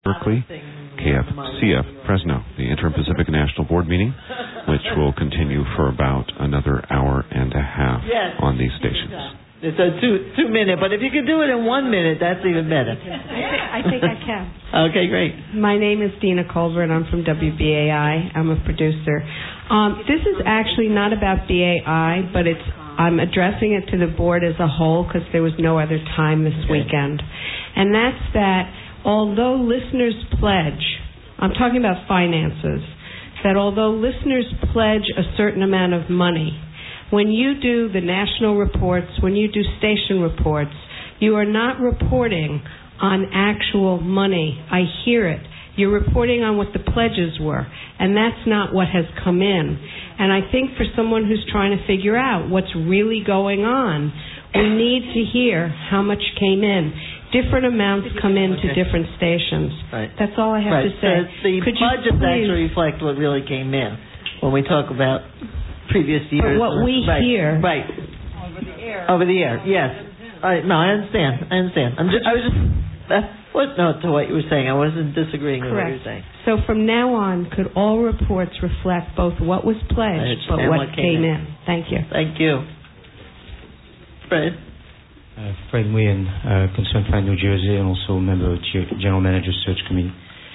Berkeley, KFCF Fresno, the Interim Pacific National Board meeting, which will continue for about another hour and a half on these stations. It's a two minute, but if you can do it in 1 minute, that's even better. I think I can. Okay, great. My name is Dina Culver, and I'm from WBAI. I'm a producer. This is actually not about BAI, but I'm addressing it to the board as a whole because there was no other time this weekend. And that's that although listeners pledge, I'm talking about finances, that although listeners pledge a certain amount of money, when you do the national reports, when you do station reports, you are not reporting on actual money. I hear it. You're reporting on what the pledges were, and that's not what has come in. And I think for someone who's trying to figure out what's really going on, we need to hear how much came in. Different amounts come into different stations. Right. That's all I have to say. So the budgets actually reflect what really came in when we talk about previous years. But what we hear. Right. Over the air, yes. No, I understand. I was just footnote to what you were saying. I wasn't disagreeing with what you were saying. So from now on, could all reports reflect both what was pledged but what came in? Thank you. Thank you. Fred? Fred Nguyen, Concerned Fund New Jersey, and also a member of the General Manager Search Committee.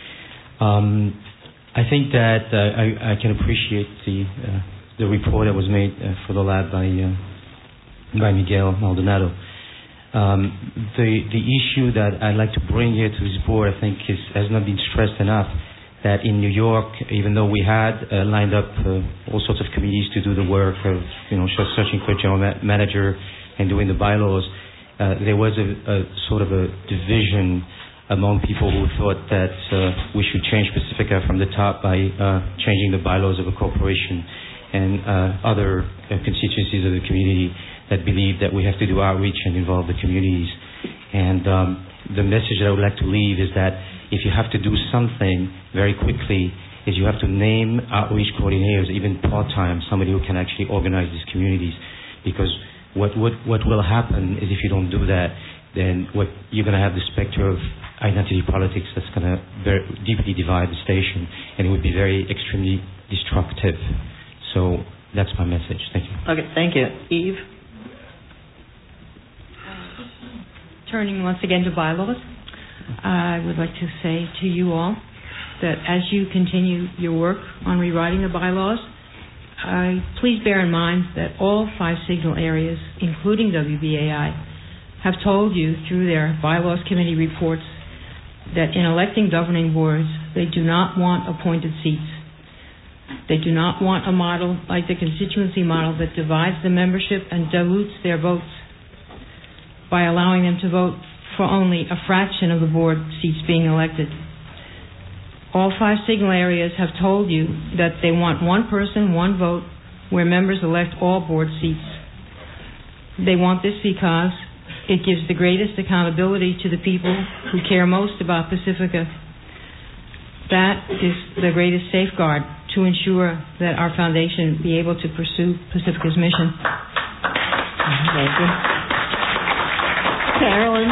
I think that I can appreciate the report that was made for the lab by Miguel Maldonado. The issue that I'd like to bring here to this board, I think, has not been stressed enough. That in New York, even though we had lined up all sorts of committees to do the work of, searching for a general manager and doing the bylaws, there was a sort of a division among people who thought that we should change Pacifica from the top by changing the bylaws of a corporation, and other constituencies of the community that believe that we have to do outreach and involve the communities. And the message that I would like to leave is that if you have to do something very quickly, is you have to name outreach coordinators, even part-time, somebody who can actually organize these communities. Because what will happen is if you don't do that, then you're going to have the specter of identity politics that's going to very deeply divide the station, and it would be very extremely destructive. So that's my message. Thank you. Okay, thank you. Eve? Turning once again to bylaws, I would like to say to you all that as you continue your work on rewriting the bylaws, please bear in mind that all 5 signal areas, including WBAI, have told you through their bylaws committee reports that in electing governing boards, they do not want appointed seats. They do not want a model like the constituency model that divides the membership and dilutes their votes by allowing them to vote for only a fraction of the board seats being elected. All 5 signal areas have told you that they want one person, one vote, where members elect all board seats. They want this because it gives the greatest accountability to the people who care most about Pacifica. That is the greatest safeguard to ensure that our foundation be able to pursue Pacifica's mission. Thank you. Carolyn?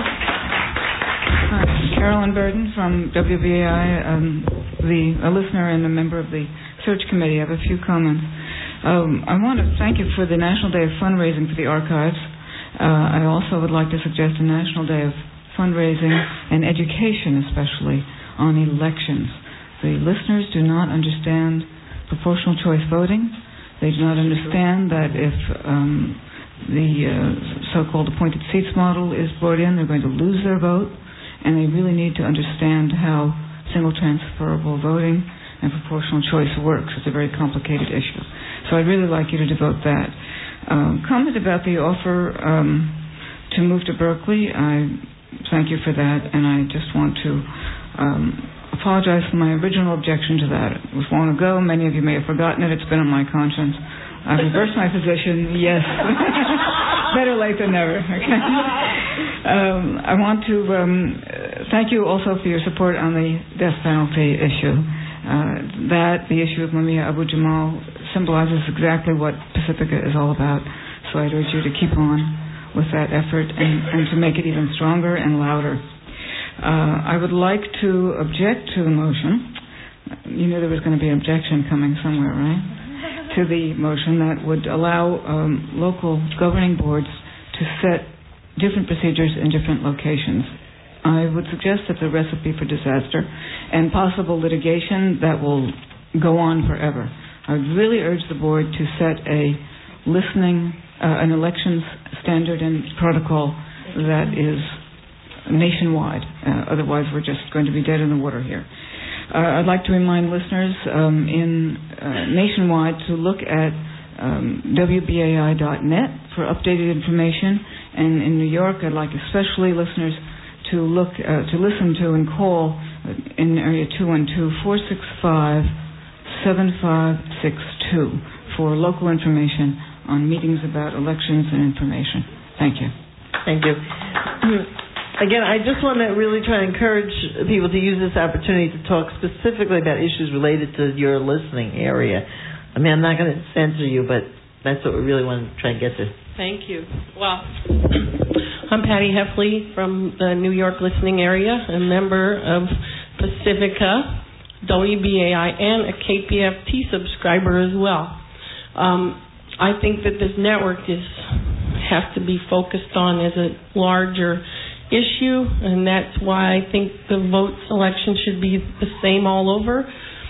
Carolyn Burden from WBAI, a listener and a member of the search committee. I have a few comments. I want to thank you for the National Day of Fundraising for the Archives. I also would like to suggest a National Day of Fundraising and education, especially on elections. The listeners do not understand proportional choice voting. They do not understand that if the so-called appointed seats model is brought in, they're going to lose their vote, and they really need to understand how single transferable voting and proportional choice works. It's a very complicated issue. So I'd really like you to devote that. Comment about the offer to move to Berkeley. I thank you for that, and I just want to apologize for my original objection to that. It was long ago. Many of you may have forgotten it. It's been on my conscience. I've reversed my position. Yes. Better late than never. Okay. I want to thank you also for your support on the death penalty issue. The issue of Mumia Abu-Jamal symbolizes exactly what Pacifica is all about. So I'd urge you to keep on with that effort and to make it even stronger and louder. I would like to object to the motion. You knew there was going to be an objection coming somewhere, right? To the motion that would allow local governing boards to set different procedures in different locations. I would suggest that's a recipe for disaster and possible litigation that will go on forever. I would really urge the board to set an elections standard and protocol that is nationwide. Otherwise, we're just going to be dead in the water here. I'd like to remind listeners nationwide to look at WBAI.net for updated information. And in New York, I'd like especially listeners to listen to and call in area 212-465-7562 for local information on meetings about elections and information. Thank you. Thank you. Again, I just want to really try to encourage people to use this opportunity to talk specifically about issues related to your listening area. I mean, I'm not going to censor you, but that's what we really want to try and get to. Thank you. Well, I'm Patty Heffley from the New York listening area, a member of Pacifica, WBAI, and a KPFT subscriber as well. I think that this network has to be focused on as a larger issue, and that's why I think the vote selection should be the same all over.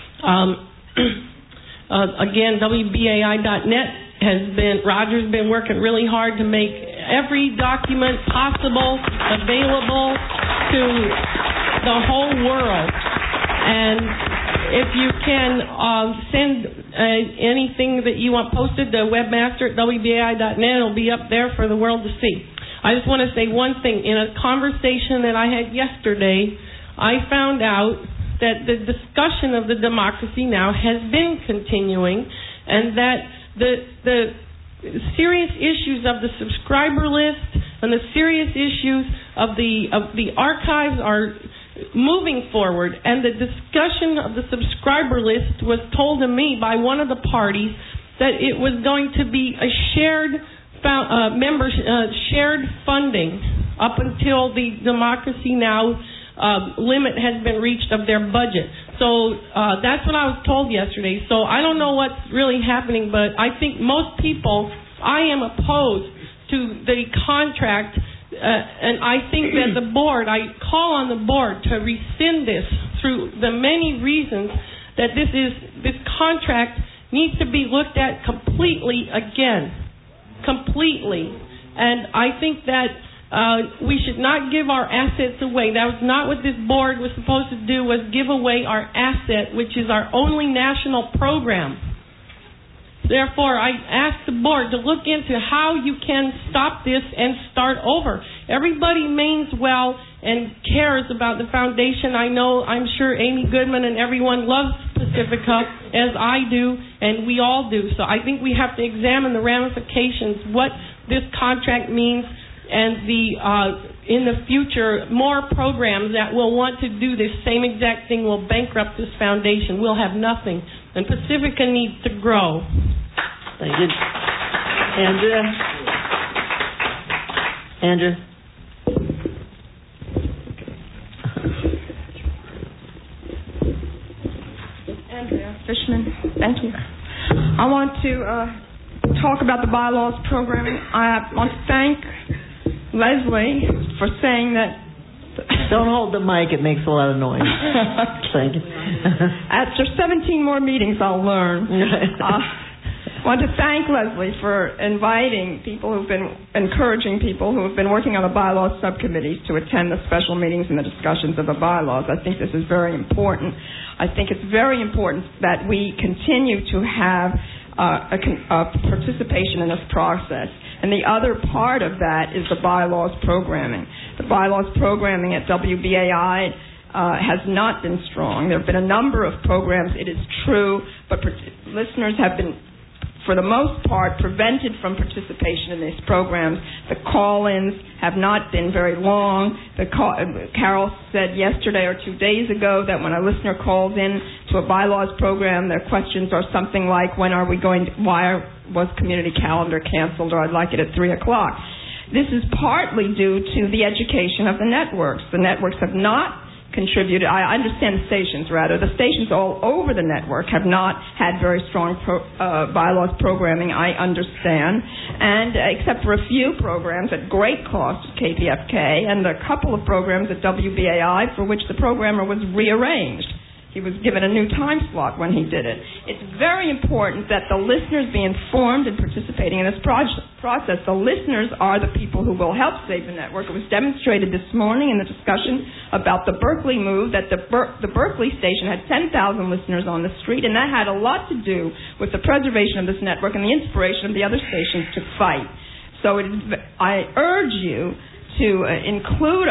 Again, WBAI.net Roger's been working really hard to make every document possible available to the whole world. And if you can send anything that you want posted to webmaster at WBAI.net, it'll be up there for the world to see. I just want to say one thing. In a conversation that I had yesterday, I found out that the discussion of the Democracy Now! Has been continuing, and that the serious issues of the subscriber list and the serious issues of the archives are moving forward, and the discussion of the subscriber list was told to me by one of the parties that it was going to be a shared shared funding up until the Democracy Now! Limit has been reached of their budget. So that's what I was told yesterday. So I don't know what's really happening, but I think most people, I am opposed to the contract, and I think that the board, I call on the board to rescind this through the many reasons that this contract needs to be looked at completely again. Completely. And I think that we should not give our assets away. That was not what this board was supposed to do, was give away our asset, which is our only national program. Therefore, I ask the board to look into how you can stop this and start over. Everybody means well and cares about the foundation. I'm sure Amy Goodman and everyone loves Pacifica, as I do, and we all do. So I think we have to examine the ramifications, what this contract means, and in the future, more programs that will want to do this same exact thing will bankrupt this foundation. We'll have nothing. And Pacifica needs to grow. Thank you. Andrea? Andrea Fishman, thank you. I want to talk about the bylaws programming. I want to thank Leslie for saying that. Don't hold the mic, it makes a lot of noise. Thank you. After 17 more meetings, I'll learn. I want to thank Leslie for encouraging people who have been working on the bylaws subcommittees to attend the special meetings and the discussions of the bylaws. I think this is very important. I think it's very important that we continue to have a participation in this process. And the other part of that is the bylaws programming. The bylaws programming at WBAI has not been strong. There have been a number of programs, it is true, but listeners have been, for the most part, prevented from participation in these programs. The call-ins have not been very long. Carol said yesterday or 2 days ago that when a listener calls in to a bylaws program, their questions are something like, why was community calendar canceled, or I'd like it at 3 o'clock. This is partly due to the education of the networks. The networks have not contributed, I understand the stations all over the network have not had very strong bylaws programming, I understand, and except for a few programs at great cost at KPFK and a couple of programs at WBAI for which the programmer was rearranged. He was given a new time slot when he did it. It's very important that the listeners be informed and participating in this process. The listeners are the people who will help save the network. It was demonstrated this morning in the discussion about the Berkeley move that the Berkeley station had 10,000 listeners on the street, and that had a lot to do with the preservation of this network and the inspiration of the other stations to fight. So I urge you to include,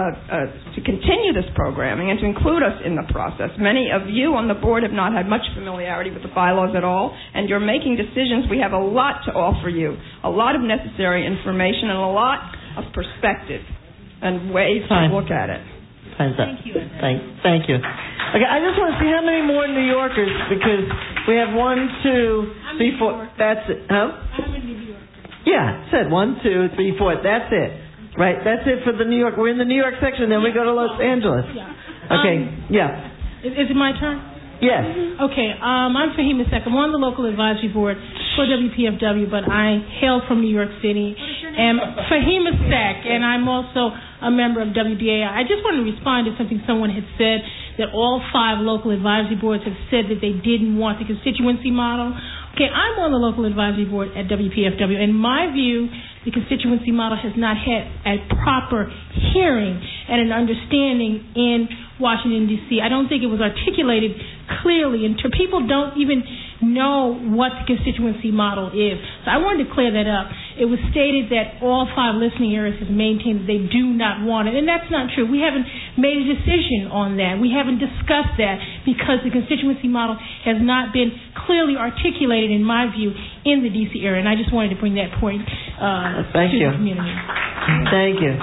to continue this programming and to include us in the process. Many of you on the board have not had much familiarity with the bylaws at all, and you're making decisions. We have a lot to offer you, a lot of necessary information and a lot of perspective and ways to look at it. Thank you. Thank you. Okay, I just want to see how many more New Yorkers, because we have 1, 2, 3, 4. That's it. Huh? I'm in New York. Yeah, said 1, 2, 3, 4. That's it. Right, that's it for the New York. We're in the New York section, then we go to Los Angeles. Yeah. Okay, yeah. Is it my turn? Yes. Okay, I'm Fahima Sack. I'm on the local advisory board for WPFW, but I hail from New York City. And Fahima Sack, and I'm also a member of WBAI. I just want to respond to something someone had said, that all 5 local advisory boards have said that they didn't want the constituency model. Okay, I'm on the local advisory board at WPFW. In my view, the constituency model has not had a proper hearing and an understanding in Washington, D.C. I don't think it was articulated clearly, and people don't even know what the constituency model is. So I wanted to clear that up. It was stated that all 5 listening areas have maintained that they do not want it, and that's not true. We haven't made a decision on that. We haven't discussed that because the constituency model has not been clearly articulated, in my view, in the D.C. area, and I just wanted to bring that point to the community. Thank you.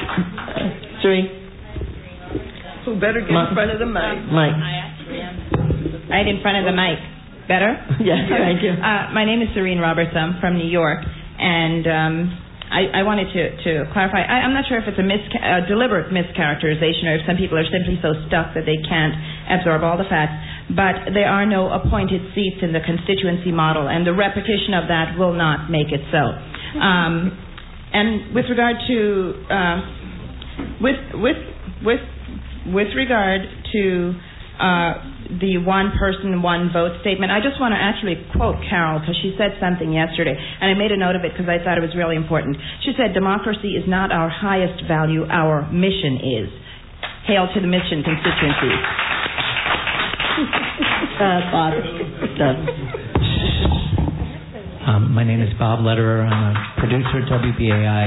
Sri? Who better get in front of the mic? Mike. Right in front of the mic. Better? Yes, thank you. My name is Serene Roberts. I'm from New York, and I wanted to clarify. I'm not sure if it's a deliberate mischaracterization or if some people are simply so stuck that they can't absorb all the facts, but there are no appointed seats in the constituency model, and the repetition of that will not make it so. And with regard to with regard to the one person, one vote statement, I just want to actually quote Carol, because she said something yesterday, and I made a note of it because I thought it was really important. She said, democracy is not our highest value, our mission is. Hail to the mission constituency. Bob. My name is Bob Lederer. I'm a producer at WBAI.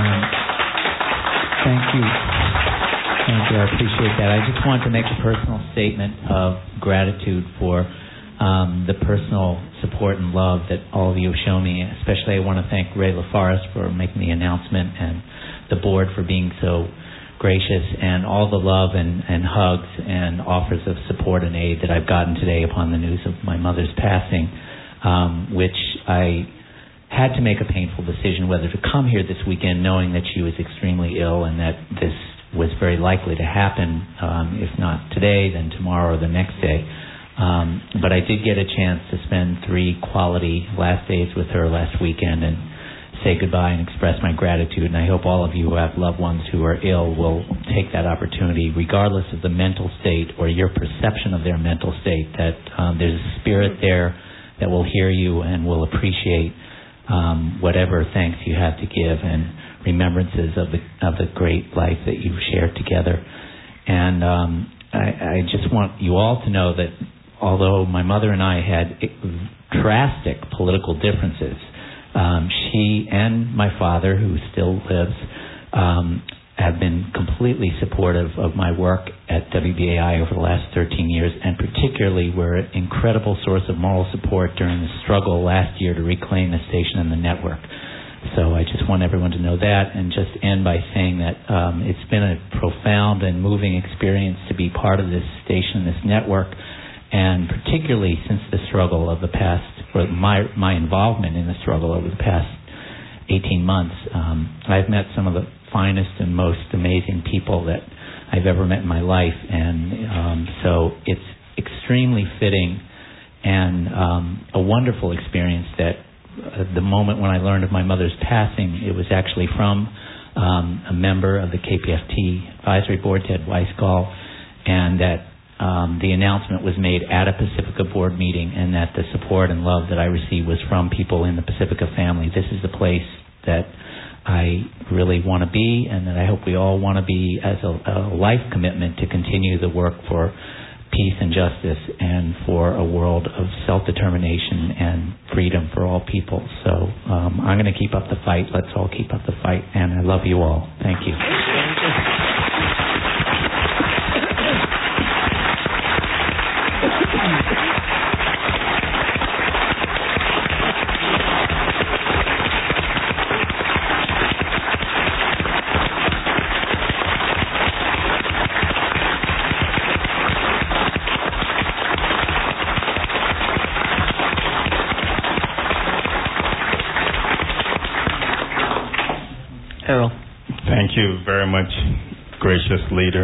Thank you. Thank you. I appreciate that. I just wanted to make a personal statement of gratitude for the personal support and love that all of you have shown me. Especially I want to thank Ray LaForest for making the announcement and the board for being so gracious, and all the love and hugs and offers of support and aid that I've gotten today upon the news of my mother's passing, which I had to make a painful decision whether to come here this weekend knowing that she was extremely ill and that this was very likely to happen, if not today, then tomorrow or the next day. But I did get a chance to spend 3 quality last days with her last weekend and say goodbye and express my gratitude. And I hope all of you who have loved ones who are ill will take that opportunity, regardless of the mental state or your perception of their mental state, that there's a spirit there that will hear you and will appreciate whatever thanks you have to give and remembrances of the great life that you've shared together. And I just want you all to know that although my mother and I had drastic political differences, she and my father, who still lives, have been completely supportive of my work at WBAI over the last 13 years, and particularly were an incredible source of moral support during the struggle last year to reclaim the station and the network. So I just want everyone to know that, and just end by saying that it's been a profound and moving experience to be part of this station, this network, and particularly since the struggle of the past, or my involvement in the struggle over the past 18 months. I've met some of the finest and most amazing people that I've ever met in my life, and so it's extremely fitting and a wonderful experience that the moment when I learned of my mother's passing, it was actually from a member of the KPFT Advisory Board, Ted Weisgall, and that the announcement was made at a Pacifica Board meeting, and that the support and love that I received was from people in the Pacifica family. This is the place that I really want to be, and that I hope we all want to be as a life commitment to continue the work for peace and justice and for a world of self-determination and freedom for all people. So I'm going to keep up the fight. Let's all keep up the fight, and I love you all. Thank you. Thank you very much, gracious leader.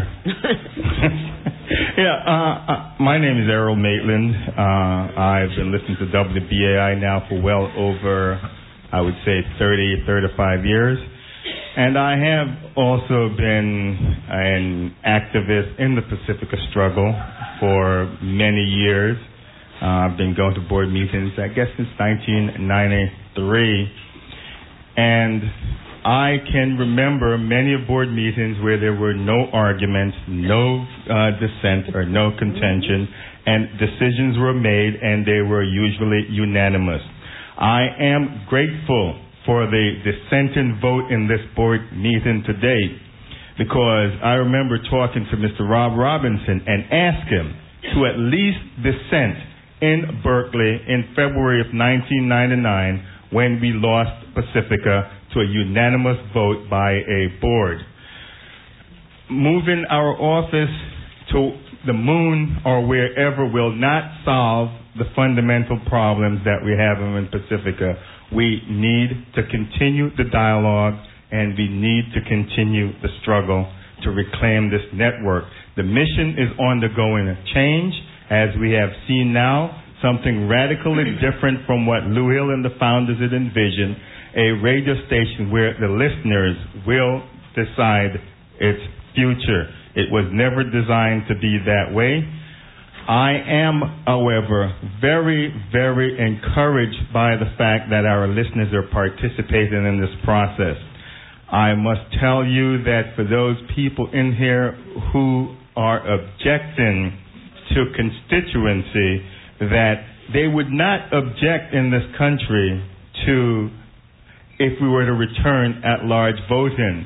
My name is Errol Maitland. I've been listening to WBAI now for well over, I would say, 35 years. And I have also been an activist in the Pacifica struggle for many years. I've been going to board meetings, I guess, since 1993. And I can remember many board meetings where there were no arguments, no dissent, or no contention, and decisions were made, and they were usually unanimous. I am grateful for the dissenting vote in this board meeting today, because I remember talking to Mr. Rob Robinson and asked him to at least dissent in Berkeley in February of 1999 when we lost Pacifica to a unanimous vote by a board. Moving our office to the moon or wherever will not solve the fundamental problems that we have in Pacifica. We need to continue the dialogue, and we need to continue the struggle to reclaim this network. The mission is undergoing a change, as we have seen now, something radically different from what Lou Hill and the founders had envisioned, a radio station where the listeners will decide its future. It was never designed to be that way. I am, however, very, very encouraged by the fact that our listeners are participating in this process. I must tell you that for those people in here who are objecting to constituency, that they would not object in this country to if we were to return at-large voting.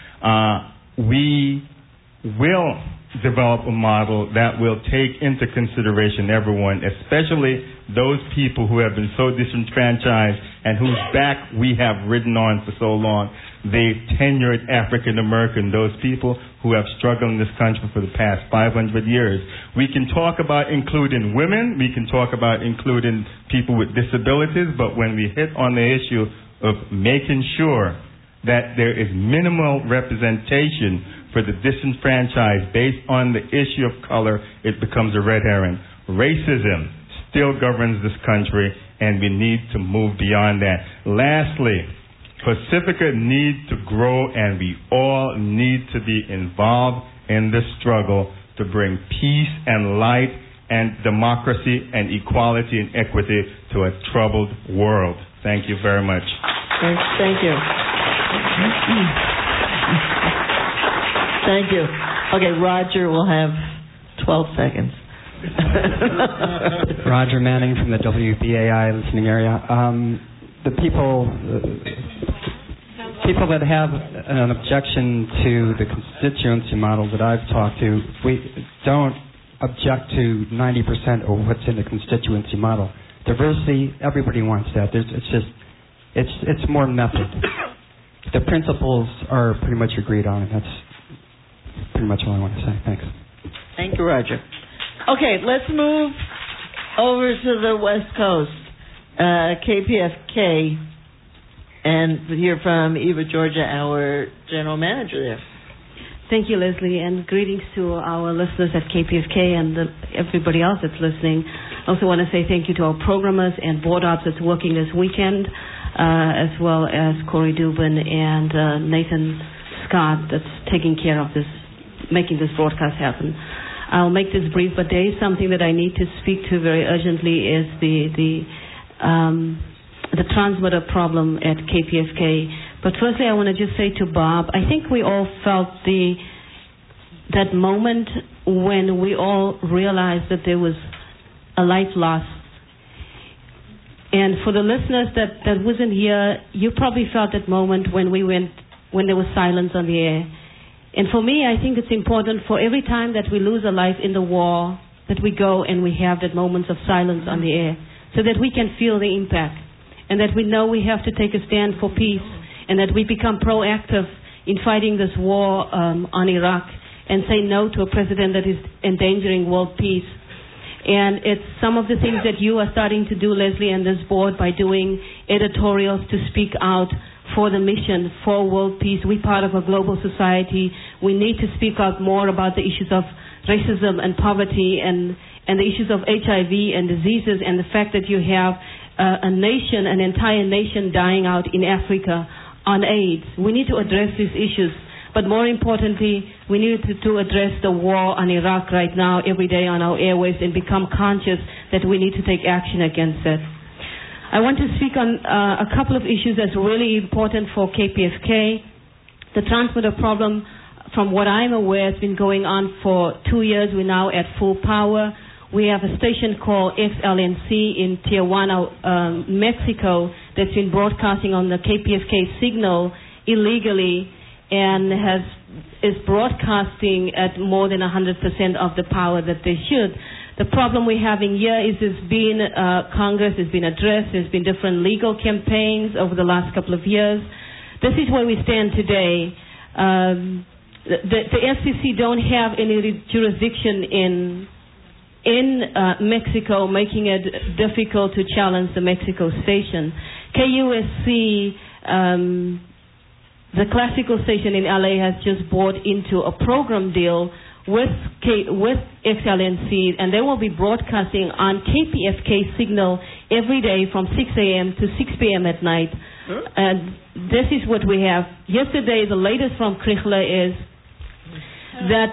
We will develop a model that will take into consideration everyone, especially those people who have been so disenfranchised and whose back we have ridden on for so long, the tenured African American, those people who have struggled in this country for the past 500 years. We can talk about including women, we can talk about including people with disabilities, but when we hit on the issue of making sure that there is minimal representation for the disenfranchised based on the issue of color, it becomes a red herring. Racism still governs this country, and we need to move beyond that. Lastly, Pacifica needs to grow, and we all need to be involved in this struggle to bring peace and light and democracy and equality and equity to a troubled world. Thank you very much. Thank you. Thank you. Okay, Roger will have 12 seconds. Roger Manning from the WBAI listening area. The people that have an objection to the constituency model that I've talked to, we don't object to 90% of what's in the constituency model. Diversity, everybody wants that. It's more method. The principles are pretty much agreed on, and that's pretty much all I want to say. Thanks. Thank you, Roger. Okay, let's move over to the West Coast. KPFK. and hear from Eva Georgia, our general manager there. Thank you, Leslie, and greetings to our listeners at KPFK and everybody else that's listening. I also want to say thank you to our programmers and board ops that's working this weekend, as well as Corey Dubin and Nathan Scott that's taking care of this, making this broadcast happen. I'll make this brief, but there is something that I need to speak to very urgently is the transmitter problem at KPFK. But firstly, I want to just say to Bob, I think we all felt that moment when we all realized that there was a life lost. And for the listeners that wasn't here, you probably felt that moment when there was silence on the air. And for me, I think it's important for every time that we lose a life in the war, that we go and we have that moments of silence on the air, so that we can feel the impact, and that we know we have to take a stand for peace, and that we become proactive in fighting this war on Iraq, and say no to a president that is endangering world peace. And it's some of the things that you are starting to do, Leslie, and this board, by doing editorials to speak out for the mission, for world peace. We're part of a global society. We need to speak out more about the issues of racism and poverty and the issues of HIV and diseases, and the fact that you have an entire nation dying out in Africa on AIDS. We need to address these issues. But more importantly, we need to address the war on Iraq right now, every day on our airwaves, and become conscious that we need to take action against it. I want to speak on a couple of issues that's really important for KPFK. The transmitter problem, from what I'm aware, has been going on for 2 years. We're now at full power. We have a station called XLNC in Tijuana, Mexico, that's been broadcasting on the KPFK signal illegally and is broadcasting at more than 100% of the power that they should. The problem we're having here is Congress has been addressed. There's been different legal campaigns over the last couple of years. This is where we stand today. The FCC don't have any jurisdiction in Mexico, making it difficult to challenge the Mexico station. KUSC, the classical station in LA, has just bought into a program deal with XLNC, and they will be broadcasting on KPFK signal every day from 6 a.m. to 6 p.m. at night. And this is what we have. Yesterday, the latest from Krichler is that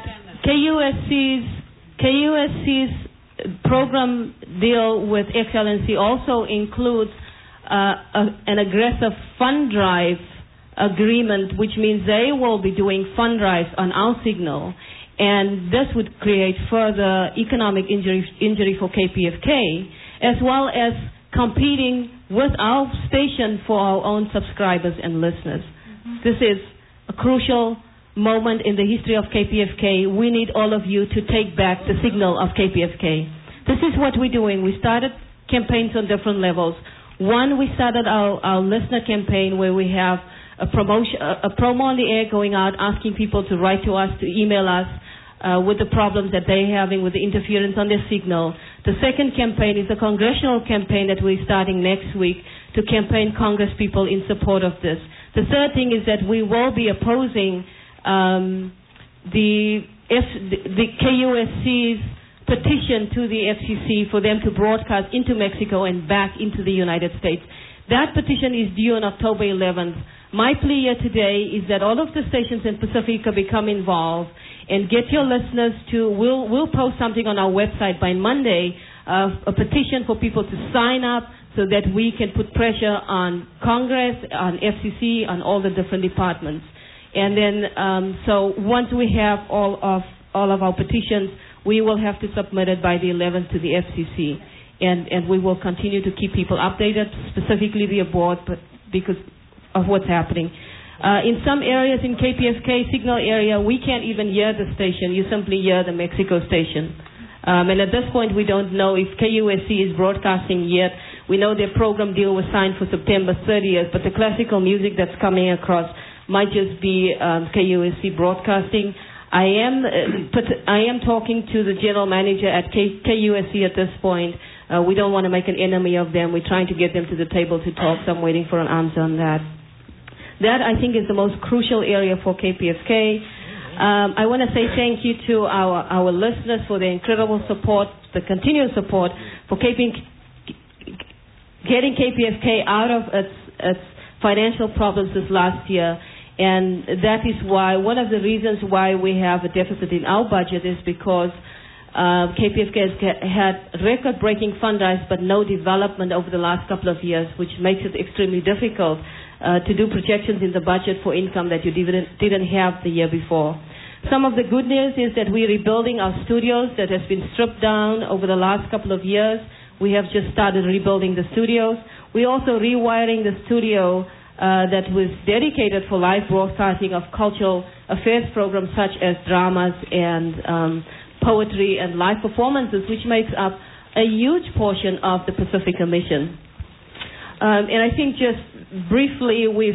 KUSC's program deal with XLNC also includes an aggressive fund drive agreement, which means they will be doing fund drives on our signal. And this would create further economic injury for KPFK, as well as competing with our station for our own subscribers and listeners. This is a crucial moment in the history of KPFK. We need all of you to take back the signal of KPFK. This is what we're doing. We started campaigns on different levels. One, we started our listener campaign where we have a promo on the air going out, asking people to write to us, to email us with the problems that they're having with the interference on their signal. The second campaign is a congressional campaign that we're starting next week to campaign Congress people in support of this. The third thing is that we will be opposing the KUSC's petition to the FCC for them to broadcast into Mexico and back into the United States. That petition is due on October 11th. My plea here today is that all of the stations in Pacifica become involved and get your listeners to, we'll post something on our website by Monday, a petition for people to sign up so that we can put pressure on Congress, on FCC, on all the different departments. And then, so once we have all of our petitions, we will have to submit it by the 11th to the FCC. And we will continue to keep people updated, specifically the board, but because of what's happening. In some areas in KPFK signal area, we can't even hear the station. You simply hear the Mexico station. And at this point, we don't know if KUSC is broadcasting yet. We know their program deal was signed for September 30th, but the classical music that's coming across might just be KUSC broadcasting. I am talking to the general manager at KUSC at this point. We don't want to make an enemy of them. We're trying to get them to the table to talk, so I'm waiting for an answer on that. That, I think, is the most crucial area for KPFK. I want to say thank you to our listeners for their incredible support, the continuous support for getting KPFK out of its financial problems this last year. And that is why, one of the reasons why we have a deficit in our budget is because KPFK has had record-breaking fundraise but no development over the last couple of years, which makes it extremely difficult to do projections in the budget for income that you didn't have the year before. Some of the good news is that we're rebuilding our studios that has been stripped down over the last couple of years. We have just started rebuilding the studios. We're also rewiring the studio that was dedicated for live broadcasting of cultural affairs programs such as dramas and poetry and live performances, which makes up a huge portion of the Pacifica mission. And I think just briefly, we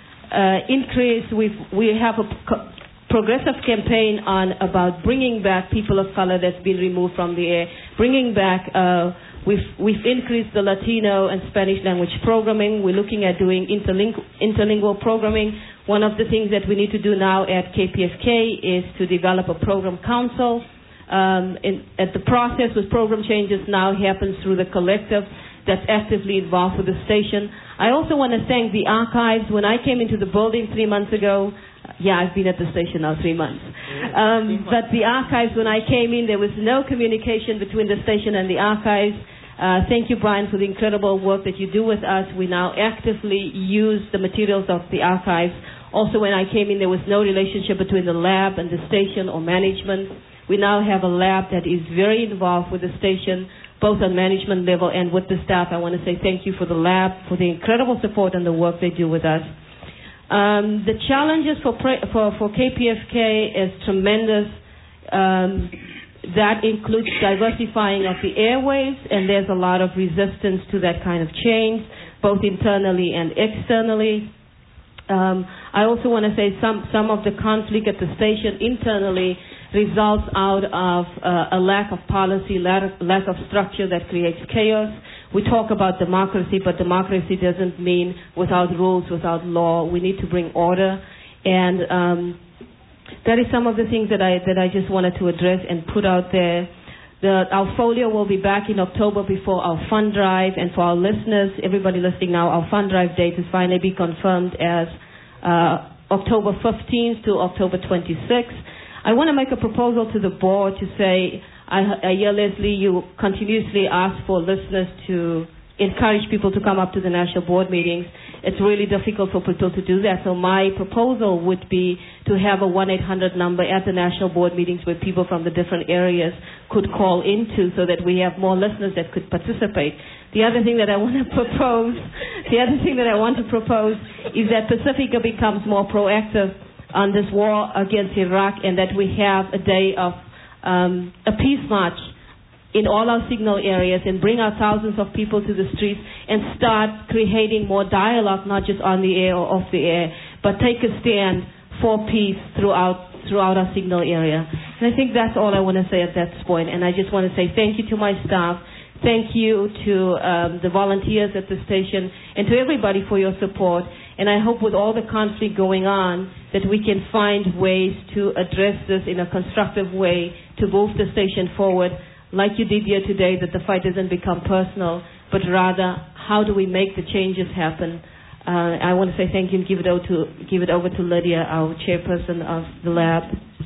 have a progressive campaign about bringing back people of color that's been removed from the air, bringing back. We've increased the Latino and Spanish language programming. We're looking at doing interlingual programming. One of the things that we need to do now at KPFK is to develop a program council. At the process with program changes now happens through the collective that's actively involved with the station. I also want to thank the archives. When I came into the building 3 months ago, I've been at the station now 3 months. But the archives, when I came in, there was no communication between the station and the archives. Thank you, Brian, for the incredible work that you do with us. We now actively use the materials of the archives. Also, when I came in, there was no relationship between the lab and the station or management. We now have a lab that is very involved with the station, both on management level and with the staff. I want to say thank you for the lab, for the incredible support and the work they do with us. The challenges for KPFK is tremendous. That includes diversifying of the airwaves, and there's a lot of resistance to that kind of change, both internally and externally. I also want to say some of the conflict at the station internally results out of a lack of policy, lack of structure that creates chaos. We talk about democracy, but democracy doesn't mean without rules, without law. We need to bring order, and that is some of the things that I just wanted to address and put out there. Our folio will be back in October before our fund drive, and for our listeners, everybody listening now, our fund drive date is finally be confirmed as October 15th to October 26th. I want to make a proposal to the board to say, I hear, Leslie, you continuously ask for listeners to encourage people to come up to the national board meetings. It's really difficult for people to do that. So my proposal would be to have a 1-800 number at the national board meetings where people from the different areas could call into so that we have more listeners that could participate. The other thing that I want to propose is that Pacifica becomes more proactive on this war against Iraq, and that we have a day of a peace march in all our signal areas and bring our thousands of people to the streets and start creating more dialogue, not just on the air or off the air, but take a stand for peace throughout our signal area. And I think that's all I want to say at that point. And I just want to say thank you to my staff. Thank you to the volunteers at the station and to everybody for your support. And I hope with all the conflict going on that we can find ways to address this in a constructive way to move the station forward, like you did here today, that the fight doesn't become personal, but rather how do we make the changes happen. I want to say thank you and give it over to Lydia, our chairperson of the lab.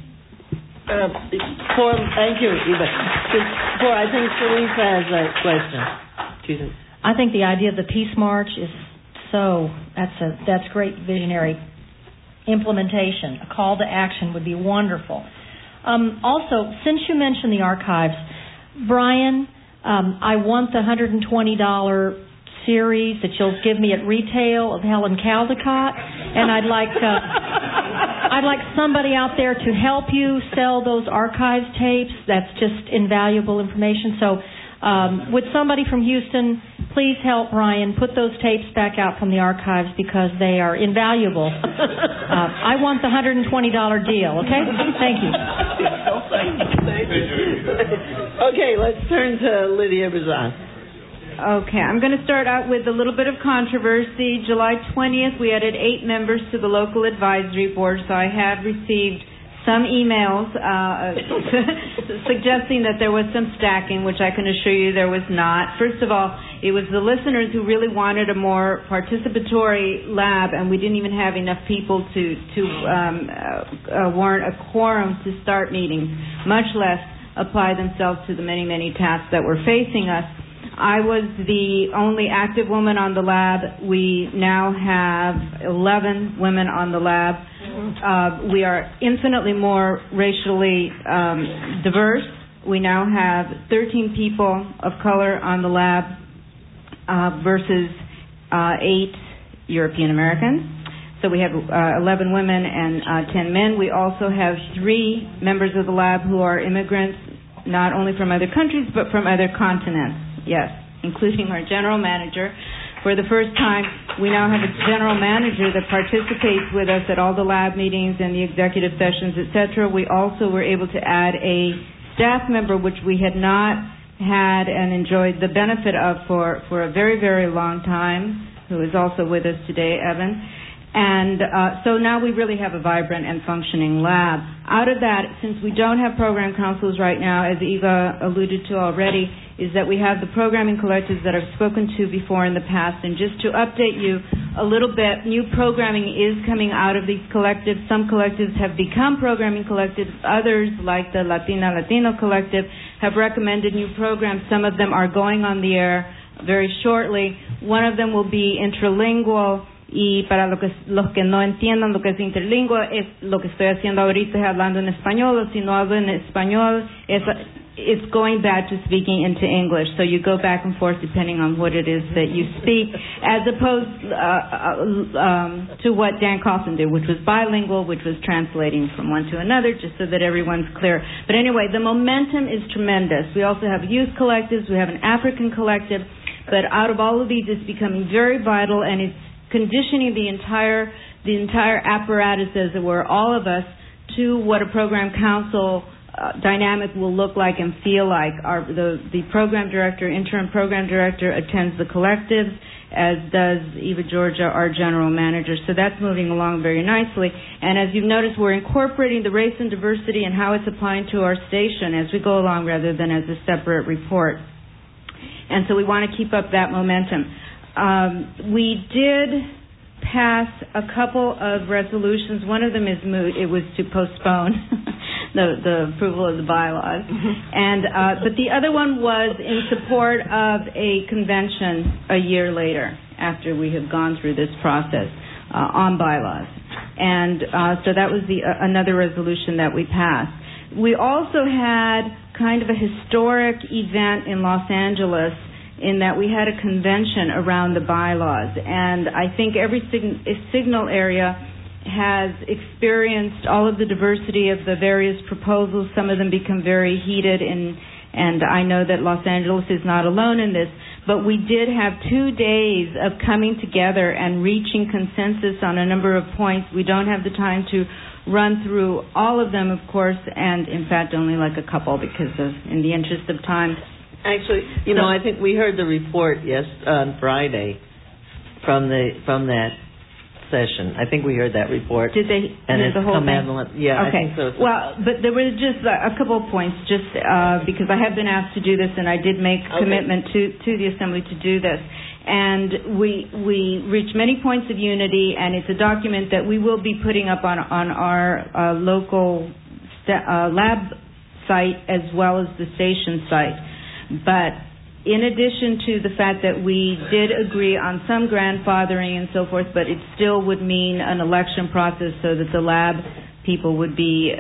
Thank you, Eva. I think Sharifa has a question. I think the idea of the Peace March is that's great visionary implementation. A call to action would be wonderful. Also, since you mentioned the archives, Brian, I want the $120 series that you'll give me at retail of Helen Caldecott, and I'd like somebody out there to help you sell those archives tapes. That's just invaluable information. So would somebody from Houston please help Brian put those tapes back out from the archives because they are invaluable. I want the $120 deal, okay? Thank you. Okay, let's turn to Lydia Bazan. Okay, I'm going to start out with a little bit of controversy. July 20th, we added 8 members to the local advisory board, so I have received some emails suggesting that there was some stacking, which I can assure you there was not. First of all, it was the listeners who really wanted a more participatory lab, and we didn't even have enough people to warrant a quorum to start meetings, much less apply themselves to the many, many tasks that were facing us. I was the only active woman on the lab. We now have 11 women on the lab. We are infinitely more racially diverse. We now have 13 people of color on the lab versus 8 European Americans. So we have 11 women and 10 men. We also have 3 members of the lab who are immigrants, not only from other countries, but from other continents. Yes, including our general manager. For the first time, we now have a general manager that participates with us at all the lab meetings and the executive sessions, etc. We also were able to add a staff member, which we had not had and enjoyed the benefit of for a very, very long time, who is also with us today, Evan. And so now we really have a vibrant and functioning lab. Out of that, since we don't have program councils right now, as Eva alluded to already, is that we have the programming collectives that I've spoken to before in the past. And just to update you a little bit, new programming is coming out of these collectives. Some collectives have become programming collectives. Others, like the Latino Collective, have recommended new programs. Some of them are going on the air very shortly. One of them will be Intralingual. Y para los que no entiendan lo que es interlingüe, es lo que estoy haciendo ahorita es hablando en español, o si no hablo en español, it's going back to speaking into English. So you go back and forth depending on what it is that you speak, as opposed to what Dan Coffin did, which was bilingual, which was translating from one to another, just so that everyone's clear. But anyway, the momentum is tremendous. We also have youth collectives, we have an African collective, but out of all of these, it's becoming very vital, and it's conditioning the entire apparatus, as it were, all of us, to what a program council dynamic will look like and feel like. The program director, interim program director, attends the collectives, as does Eva Georgia, our general manager. So that's moving along very nicely. And as you've noticed, we're incorporating the race and diversity and how it's applying to our station as we go along, rather than as a separate report. And so we want to keep up that momentum. We did pass a couple of resolutions. One of them is moot. It was to postpone the approval of the bylaws. And but the other one was in support of a convention a year later, after we had gone through this process on bylaws. And so that was another resolution that we passed. We also had kind of a historic event in Los Angeles, in that we had a convention around the bylaws. And I think every signal area has experienced all of the diversity of the various proposals. Some of them become very heated, and I know that Los Angeles is not alone in this. But we did have 2 days of coming together and reaching consensus on a number of points. We don't have the time to run through all of them, of course, and in fact only like a couple, because in the interest of time. Actually, I think we heard the report on Friday from that session. I think we heard that report. Did they hear the whole thing? Yeah. Okay. I think so. Well, but there were just a couple of points, just because I have been asked to do this, and I did make a commitment to the Assembly to do this. And we reached many points of unity, and it's a document that we will be putting up on our local lab site as well as the station site. But in addition to the fact that we did agree on some grandfathering and so forth, but it still would mean an election process so that the lab people would be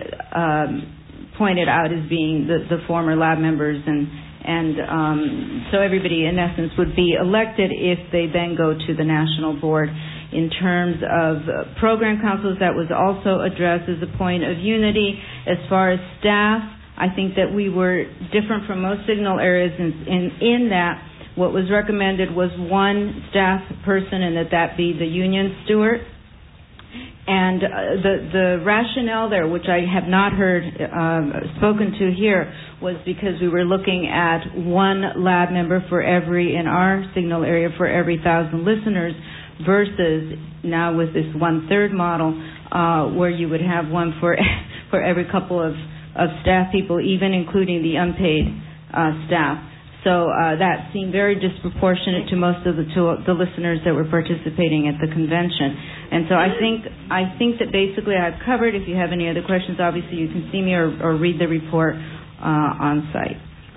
pointed out as being the former lab members, and so everybody in essence would be elected if they then go to the national board. In terms of program councils, that was also addressed as a point of unity. As far as staff, I think that we were different from most signal areas in that what was recommended was one staff person, and that be the union steward. And the rationale there, which I have not heard spoken to here, was because we were looking at one lab member in our signal area for every 1,000 listeners, versus now with this 1/3 model, where you would have one for every couple of staff people, even including the unpaid staff. So that seemed very disproportionate to most of the listeners that were participating at the convention. And so I think that basically I've covered. If you have any other questions, obviously you can see me or read the report on site.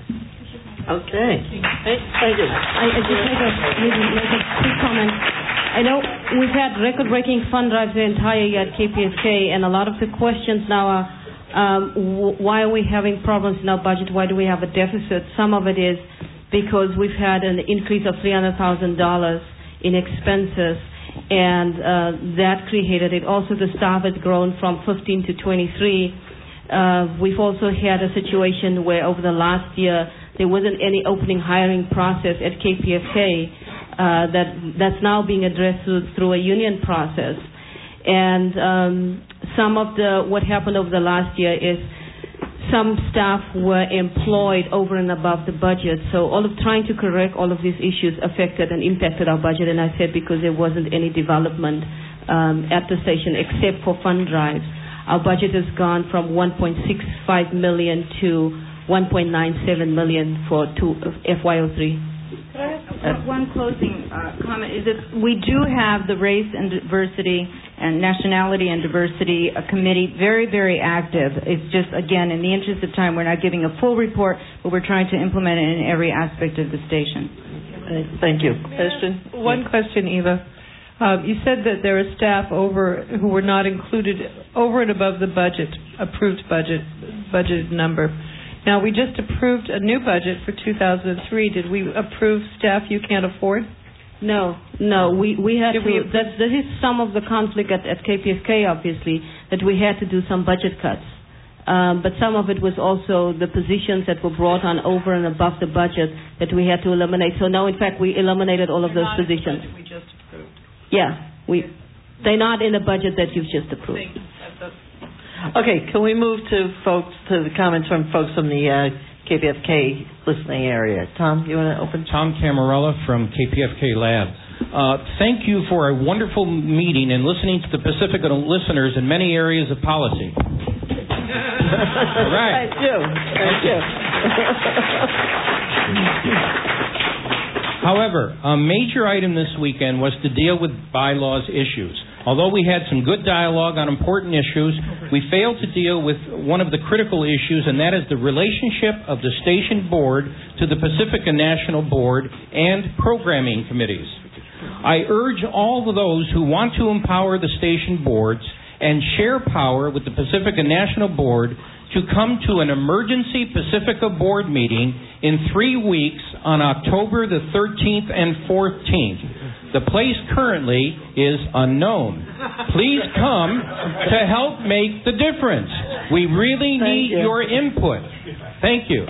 Okay. Thank you. I just make a quick comment. I know we've had record-breaking fund drives the entire year at KPFK, and a lot of the questions now are, why are we having problems in our budget? Why do we have a deficit? Some of it is because we've had an increase of $300,000 in expenses, and that created it. Also, the staff has grown from 15 to 23. We've also had a situation where over the last year there wasn't any opening hiring process at KPFK. That's now being addressed through a union process. And some of what happened over the last year is some staff were employed over and above the budget. So trying to correct all of these issues affected and impacted our budget. And I said because there wasn't any development at the station except for fund drives. Our budget has gone from $1.65 million to $1.97 million for FY03. Could I ask one closing comment? Is that we do have the Race and Diversity and Nationality and Diversity Committee very, very active. It's just, again, in the interest of time, we're not giving a full report, but we're trying to implement it in every aspect of the station. Thank you. Question? One question, Eva. You said that there are staff who were not included over and above the approved budgeted number. Now, we just approved a new budget for 2003. Did we approve staff you can't afford? No. We had that is some of the conflict at KPFK, obviously, that we had to do some budget cuts. But some of it was also the positions that were brought on over and above the budget that we had to eliminate. So now, in fact, we eliminated all of those positions. We just approved. Yeah, they're not in the budget that you've just approved. Okay, can we move to the comments from folks from the KPFK listening area? Tom, you want to open? Tom Camarella from KPFK Lab. Thank you for a wonderful meeting and listening to the Pacifica listeners in many areas of policy. All right. Thank you. However, a major item this weekend was to deal with bylaws issues. Although we had some good dialogue on important issues, we failed to deal with one of the critical issues, and that is the relationship of the station board to the Pacifica National Board and programming committees. I urge all of those who want to empower the station boards and share power with the Pacifica National Board to come to an emergency Pacifica board meeting in 3 weeks on October the 13th and 14th. The place currently is unknown. Please come to help make the difference. We really need your input. Thank you.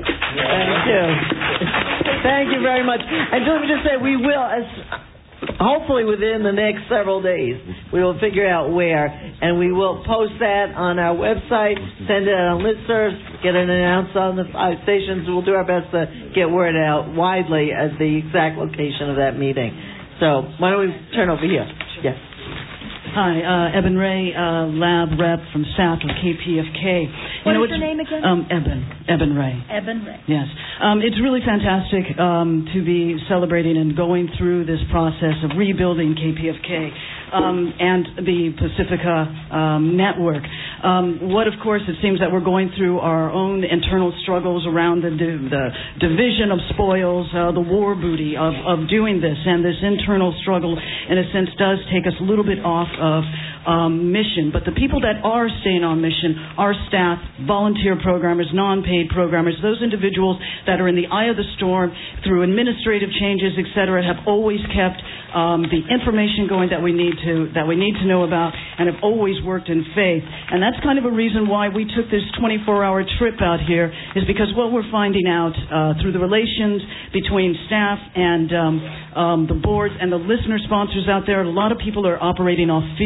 Thank you very much. And let me just say, we will, hopefully within the next several days, we will figure out where, and we will post that on our website, send it on listservs, get it announced on the stations. We'll do our best to get word out widely as the exact location of that meeting. So why don't we turn over here? Yes. Hi, Eben Ray, lab rep from staff of KPFK. What is your name again? Eben Ray. Eben Ray. Yes. It's really fantastic to be celebrating and going through this process of rebuilding KPFK and the Pacifica network. What, of course, it seems that we're going through our own internal struggles around the division of spoils, the war booty of doing this, and this internal struggle, in a sense, does take us a little bit off of mission. But the people that are staying on mission are staff, volunteer programmers, non-paid programmers, those individuals that are in the eye of the storm through administrative changes, etc., have always kept the information going that we need to know about, and have always worked in faith. And that's kind of a reason why we took this 24-hour trip out here, is because what we're finding out through the relations between staff and the boards and the listener sponsors out there, a lot of people are operating off fear.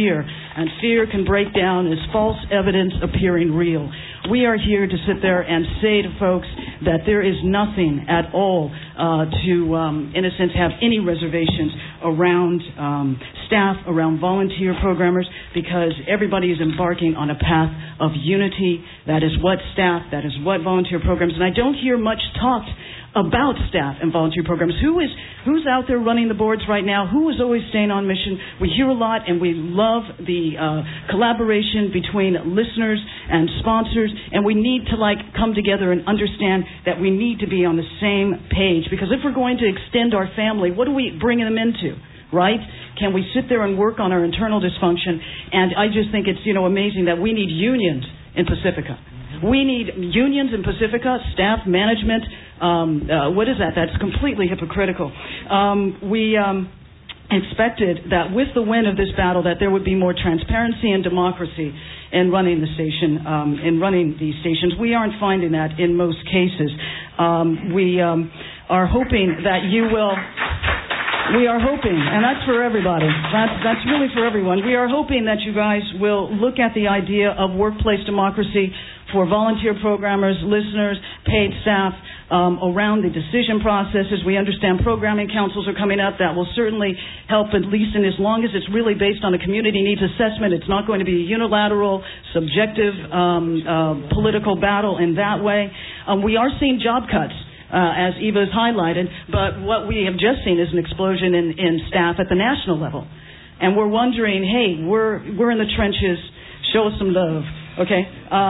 and fear can break down as false evidence appearing real. We are here to sit there and say to folks that there is nothing at all to, in a sense, have any reservations around staff, around volunteer programmers, because everybody is embarking on a path of unity. That is what staff, that is what volunteer programs, and I don't hear much talked about staff and volunteer programs. Who's out there running the boards right now? Who is always staying on mission? We hear a lot, and we love the collaboration between listeners and sponsors, and we need to come together and understand that we need to be on the same page, because if we're going to extend our family, what are we bringing them into? Right? Can we sit there and work on our internal dysfunction? And I just think it's amazing that we need unions in Pacifica. We need unions in Pacifica, staff, management. What is that? That's completely hypocritical. We expected that with the win of this battle that there would be more transparency and democracy in running the station, in running these stations. We aren't finding that in most cases. We are hoping that you will... We are hoping, and that's for everybody. That's really for everyone. We are hoping that you guys will look at the idea of workplace democracy for volunteer programmers, listeners, paid staff, around the decision processes. We understand programming councils are coming up. That will certainly help, at least in as long as it's really based on a community needs assessment. It's not going to be a unilateral, subjective political battle in that way. We are seeing job cuts. As Eva has highlighted, but what we have just seen is an explosion in staff at the national level. And we're wondering, hey, we're in the trenches, show us some love, okay?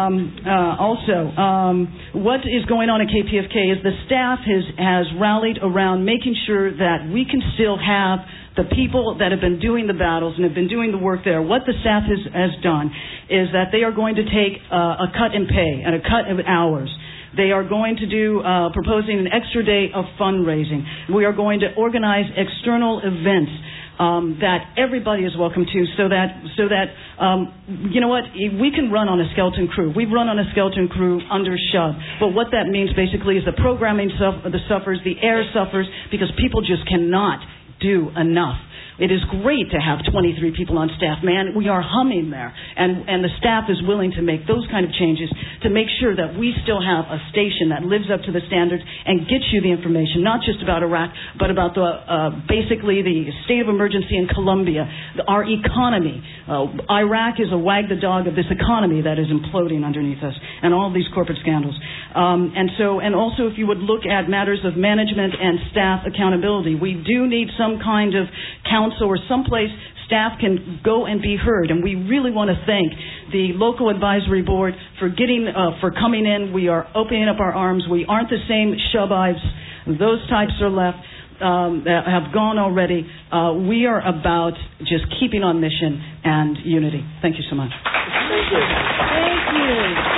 What is going on at KPFK is the staff has rallied around making sure that we can still have the people that have been doing the battles and have been doing the work there. What the staff has done is that they are going to take a cut in pay and a cut of hours. They are going to do, proposing an extra day of fundraising. We are going to organize external events that everybody is welcome to, so that you know what, we can run on a skeleton crew. We've run on a skeleton crew under shove. But what that means basically is the programming suffers, the air suffers, because people just cannot do enough. It is great to have 23 people on staff, man. We are humming there. And the staff is willing to make those kind of changes to make sure that we still have a station that lives up to the standards and gets you the information, not just about Iraq, but about basically the state of emergency in Colombia, our economy. Iraq is a wag the dog of this economy that is imploding underneath us, and all these corporate scandals. And also if you would look at matters of management and staff accountability, we do need some kind of council or someplace staff can go and be heard. And we really want to thank the local advisory board for coming in. We are opening up our arms. We aren't the same shove-ives. Those types are left, that have gone already. We are about just keeping on mission and unity. Thank you so much. Thank you. Thank you.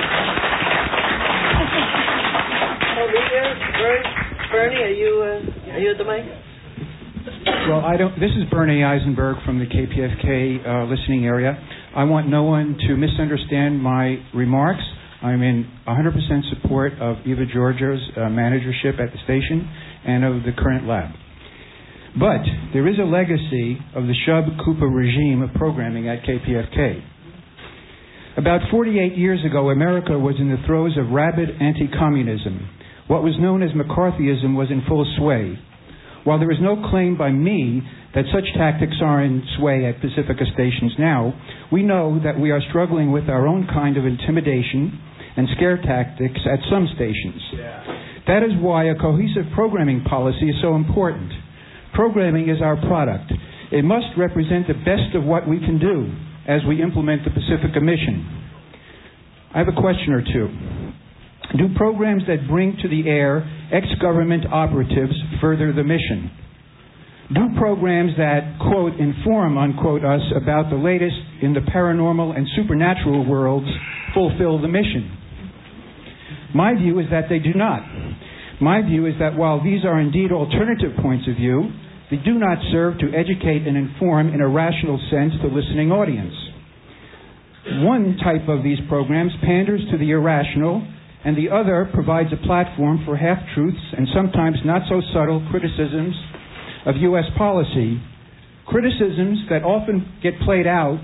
Over here, Bernie, are you at the mic? Well, this is Bernie Eisenberg from the KPFK listening area. I want no one to misunderstand my remarks. I'm in 100% support of Eva Georgiou's managership at the station and of the current lab. But there is a legacy of the Shub-Cooper regime of programming at KPFK. About 48 years ago, America was in the throes of rabid anti-communism. What was known as McCarthyism was in full sway. While there is no claim by me that such tactics are in sway at Pacifica stations now, we know that we are struggling with our own kind of intimidation and scare tactics at some stations. That is why a cohesive programming policy is so important. Programming is our product. It must represent the best of what we can do as we implement the Pacifica mission. I have a question or two. Do programs that bring to the air ex-government operatives further the mission? Do programs that, quote, inform, unquote, us about the latest in the paranormal and supernatural worlds fulfill the mission? My view is that they do not. My view is that while these are indeed alternative points of view, they do not serve to educate and inform in a rational sense the listening audience. One type of these programs panders to the irrational, and the other provides a platform for half-truths and sometimes not-so-subtle criticisms of U.S. policy, criticisms that often get played out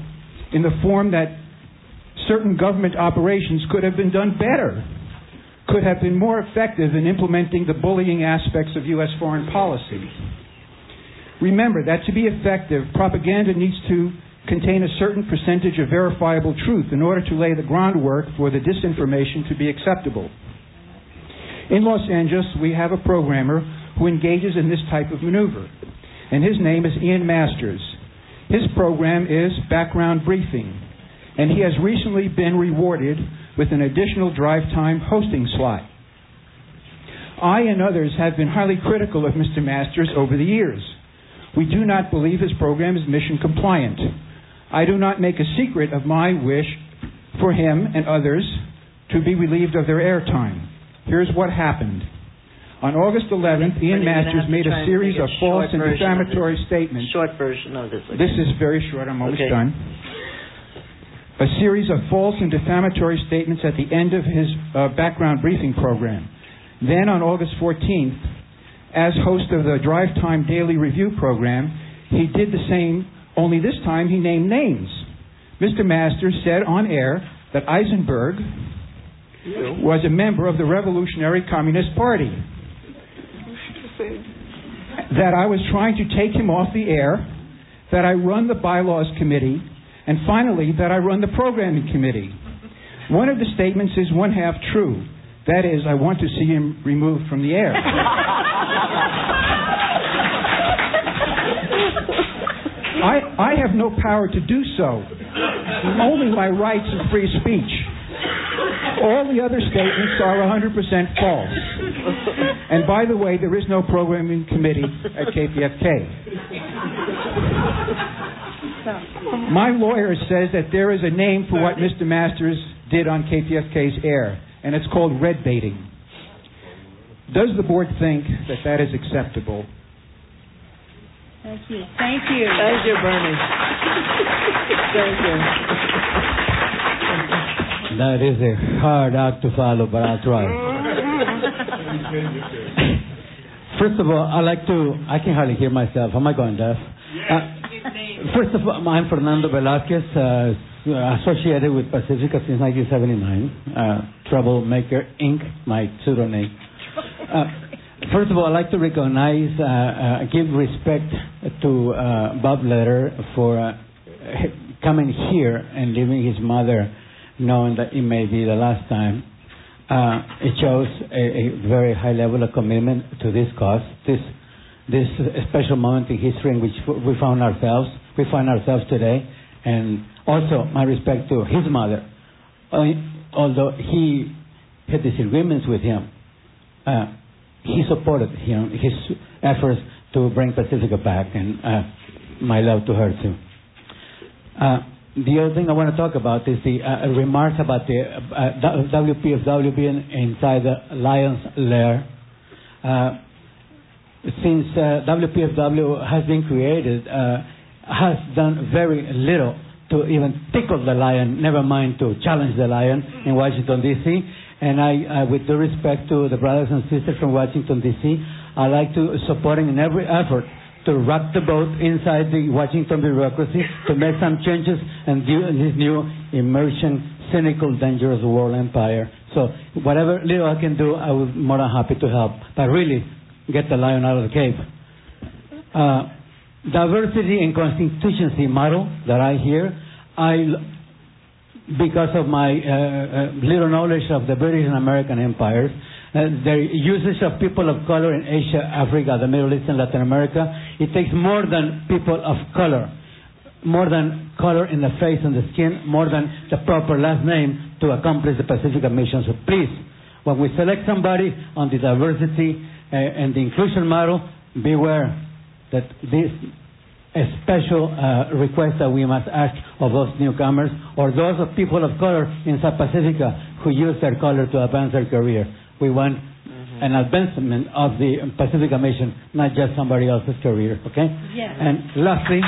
in the form that certain government operations could have been done better, could have been more effective in implementing the bullying aspects of U.S. foreign policy. Remember that to be effective, propaganda needs to contain a certain percentage of verifiable truth in order to lay the groundwork for the disinformation to be acceptable. In Los Angeles, we have a programmer who engages in this type of maneuver, and his name is Ian Masters. His program is Background Briefing, and he has recently been rewarded with an additional drive time hosting slot. I and others have been highly critical of Mr. Masters over the years. We do not believe his program is mission compliant. I do not make a secret of my wish for him and others to be relieved of their airtime. Here's what happened. On August 11th, Ian Masters made a series of false and defamatory statements. Short version of this. This is very short. I'm almost done. A series of false and defamatory statements at the end of his background briefing program. Then on August 14th, as host of the Drive Time Daily Review program, he did the same, only this time he named names. Mr. Masters said on air that Eisenberg was a member of the Revolutionary Communist Party. That I was trying to take him off the air, that I run the Bylaws Committee, and finally, that I run the Programming Committee. One of the statements is one half true. That is, I want to see him removed from the air. I have no power to do so. Only my rights of free speech. All the other statements are 100% false. And by the way, there is no programming committee at KPFK. My lawyer says that there is a name for what Mr. Masters did on KPFK's air, and it's called red baiting. Does the board think that that is acceptable? Thank you. Thank you. Thank you, Bernie. Thank you. That is a hard act to follow, but I'll try. First of all, I can hardly hear myself. Am I going deaf? First of all, I'm Fernando Velázquez, associated with Pacifica since 1979. Troublemaker Inc., my pseudonym. First of all, I'd like to recognize, give respect to Bob Letter for coming here and leaving his mother, knowing that it may be the last time. It shows a very high level of commitment to this cause, this special moment in history in which we find ourselves today, and also my respect to his mother. Although he had disagreements with him, he supported him, his efforts to bring Pacifica back, and my love to her too. The other thing I want to talk about is the remarks about the WPFW being inside the lion's lair. Since WPFW has been created, has done very little to even tickle the lion, never mind to challenge the lion in Washington, D.C. And I, with due respect to the brothers and sisters from Washington, D.C., I like to support in every effort to rock the boat inside the Washington bureaucracy, to make some changes and do this new immersion, cynical, dangerous world empire. So whatever little I can do, I will be more than happy to help. But really, get the lion out of the cave. Diversity and constituency model that I hear, because of my little knowledge of the British and American empires, the usage of people of color in Asia, Africa, the Middle East, and Latin America, it takes more than people of color, more than color in the face and the skin, more than the proper last name to accomplish the Pacifica mission. So please, when we select somebody on the diversity and the inclusion model, beware that this a special request that we must ask of those newcomers or those of people of color in South Pacifica who use their color to advance their career. We want an advancement of the Pacifica mission, not just somebody else's career, okay? Yes. And lastly,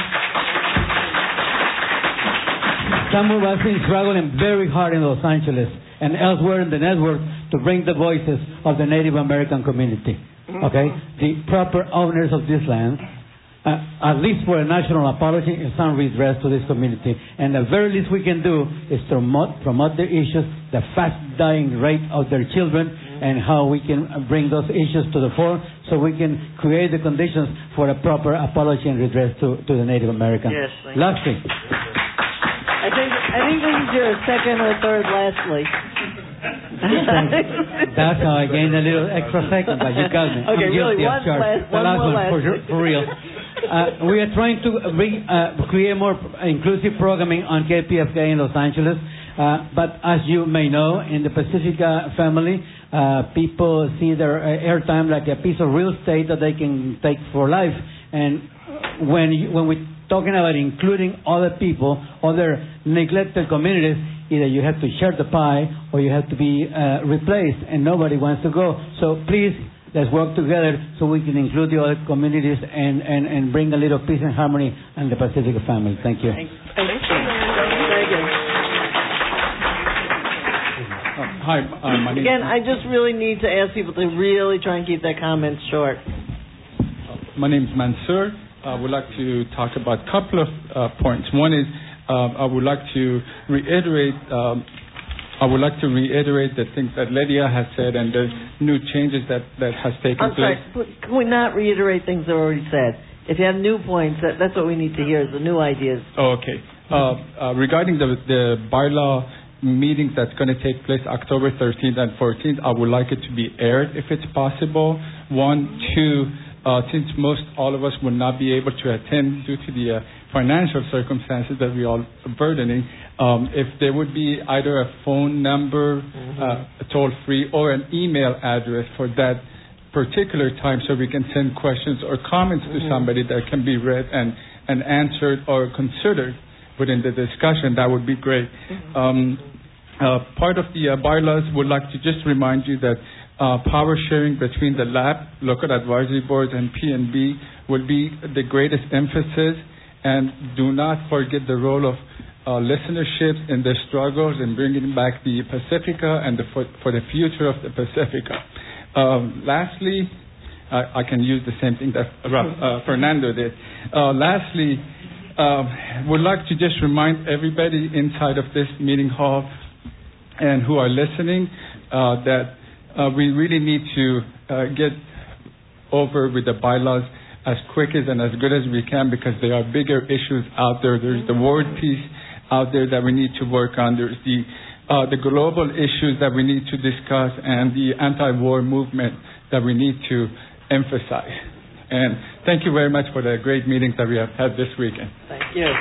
some of us have been struggling very hard in Los Angeles and elsewhere in the network to bring the voices of the Native American community, okay? The proper owners of this land, at least for a national apology and some redress to this community. And the very least we can do is promote their issues, the fast dying rate of their children, and how we can bring those issues to the fore so we can create the conditions for a proper apology and redress to the Native Americans. Yes. Lastly. I think this is your second or third lastly. That's how I gained a little extra second, but you got me. Okay, I'm really, guilty of charge. The last one, for real. We are trying to create more inclusive programming on KPFK in Los Angeles. But as you may know, in the Pacifica family, people see their airtime like a piece of real estate that they can take for life. And when we're talking about including other people, other neglected communities, either you have to share the pie or you have to be replaced, and nobody wants to go. So please, let's work together so we can include the other communities and bring a little peace and harmony in the Pacifica family. Thank you. Thank you. Hi, my name Again, I just really need to ask people to really try and keep their comments short. My name is Mansour. I would like to talk about a couple of points. One is I would like to reiterate the things that Lydia has said and the new changes that has taken place. I'm sorry, can we not reiterate things that were already said? If you have new points, that's what we need to hear, is the new ideas. Oh, okay. Regarding the bylaw meetings that's going to take place October 13th and 14th, I would like it to be aired if it's possible. One, two, since most all of us will not be able to attend due to the financial circumstances that we all are burdening, if there would be either a phone number, toll free, or an email address for that particular time so we can send questions or comments to somebody that can be read and answered or considered within the discussion, that would be great. Part of the bylaws would like to just remind you that power sharing between the lab, local advisory boards, and PNB will be the greatest emphasis, and do not forget the role of listenerships in the struggles in bringing back the Pacifica and for the future of the Pacifica. Lastly, I can use the same thing that Fernando did. Lastly, would like to just remind everybody inside of this meeting hall and who are listening that we really need to get over with the bylaws as quick and as good as we can, because there are bigger issues out there. There's the word piece out there that we need to work on. There's the global issues that we need to discuss, and the anti-war movement that we need to emphasize. And thank you very much for the great meetings that we have had this weekend. Thank you.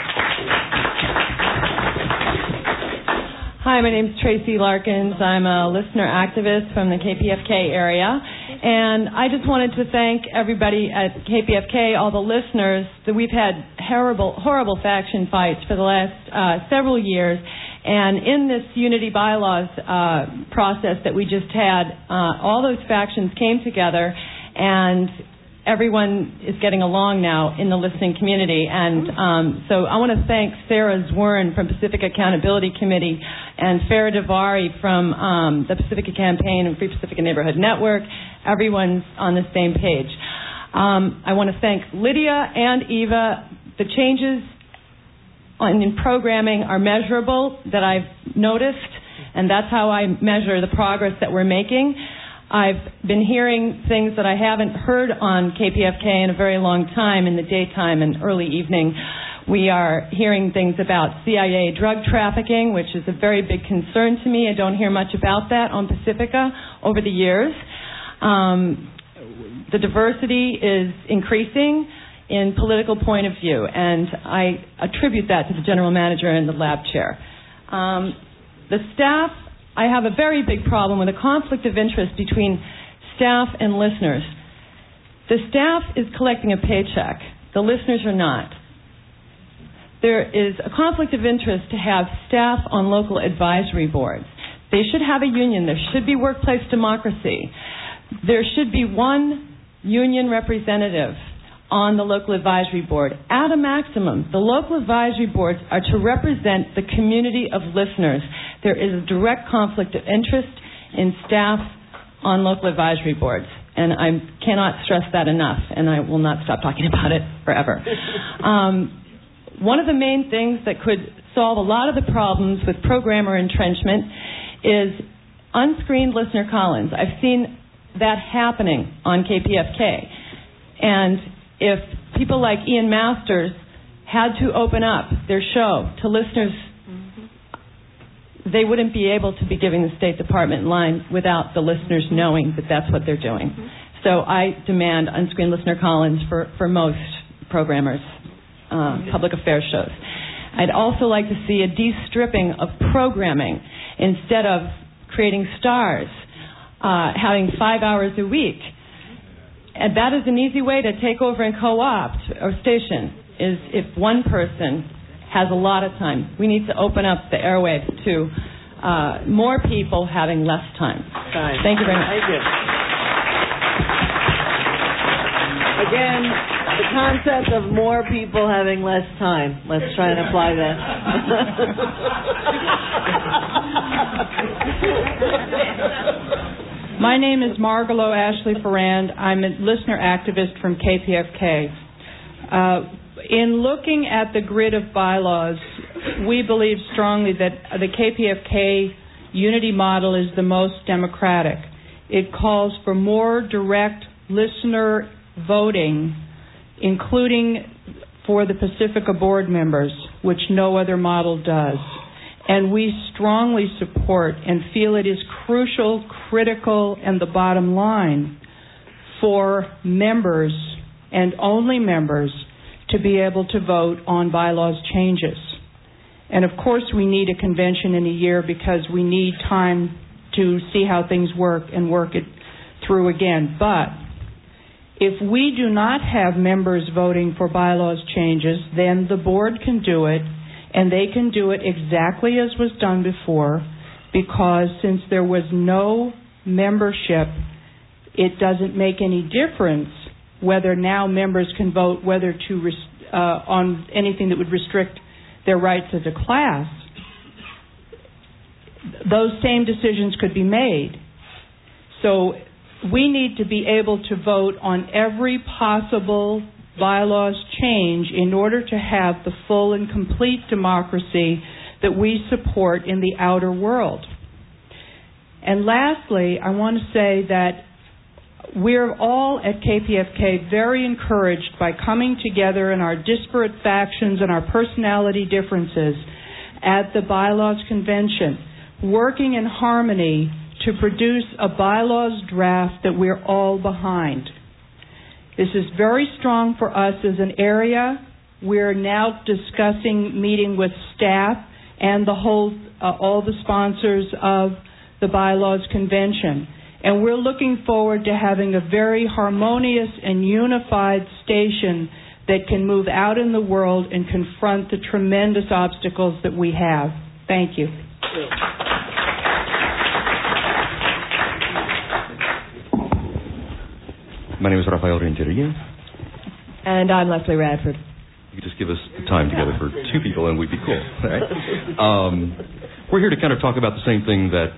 Hi, my name is Tracy Larkins. I'm a listener activist from the KPFK area. And I just wanted to thank everybody at KPFK, all the listeners, that we've had horrible faction fights for the last several years. And in this unity bylaws process that we just had, all those factions came together, and everyone is getting along now in the listening community. And so I want to thank Sarah Zwerin from Pacific Accountability Committee and Farah Davari from the Pacifica Campaign and Free Pacifica Neighborhood Network. Everyone's on the same page. I want to thank Lydia and Eva. The changes in programming are measurable that I've noticed, and that's how I measure the progress that we're making. I've been hearing things that I haven't heard on KPFK in a very long time in the daytime and early evening. We are hearing things about CIA drug trafficking, which is a very big concern to me. I don't hear much about that on Pacifica over the years. The diversity is increasing in political point of view, and I attribute that to the general manager and the lab chair. The staff, I have a very big problem with a conflict of interest between staff and listeners. The staff is collecting a paycheck. The listeners are not. There is a conflict of interest to have staff on local advisory boards. They should have a union. There should be workplace democracy. There should be one union representative on the local advisory board. At a maximum, the local advisory boards are to represent the community of listeners. There is a direct conflict of interest in staff on local advisory boards. and I cannot stress that enough, and I will not stop talking about it forever. One of the main things that could solve a lot of the problems with programmer entrenchment is unscreened listener call-ins. I've seen that happening on KPFK. And if people like Ian Masters had to open up their show to listeners, they wouldn't be able to be giving the State Department line without the listeners knowing that that's what they're doing. So I demand unscreened listener call-ins for most programmers, public affairs shows. I'd also like to see a de-stripping of programming instead of creating stars, having 5 hours a week. And that is an easy way to take over and co-opt a station, is if one person has a lot of time. We need to open up the airwaves to more people having less time. Thank you very much. Thank you. Again, the concept of more people having less time. Let's try and apply that. My name is Margalo Ashley Ferrand. I'm a listener activist from KPFK. In looking at the grid of bylaws, we believe strongly that the KPFK unity model is the most democratic. It calls for more direct listener voting, including for the Pacifica board members, which no other model does. And we strongly support and feel it is crucial, critical, and the bottom line for members, and only members, to be able to vote on bylaws changes. And of course we need a convention in a year because we need time to see how things work and work it through again. But if we do not have members voting for bylaws changes, then the board can do it, and they can do it exactly as was done before, because since there was no membership, it doesn't make any difference whether now members can vote whether to on anything that would restrict their rights as a class. Those same decisions could be made. So we need to be able to vote on every possible bylaws change in order to have the full and complete democracy that we support in the outer world. And lastly, I want to say that we're all at KPFK very encouraged by coming together in our disparate factions and our personality differences at the Bylaws Convention, working in harmony to produce a bylaws draft that we're all behind. This is very strong for us as an area. We're now discussing meeting with staff and the whole, all the sponsors of the Bylaws Convention. And we're looking forward to having a very harmonious and unified station that can move out in the world and confront the tremendous obstacles that we have. Thank you. My name is Rafael Renteria. And I'm Leslie Radford. You could just give us the time together for two people and we'd be cool. Right? We're here to kind of talk about the same thing that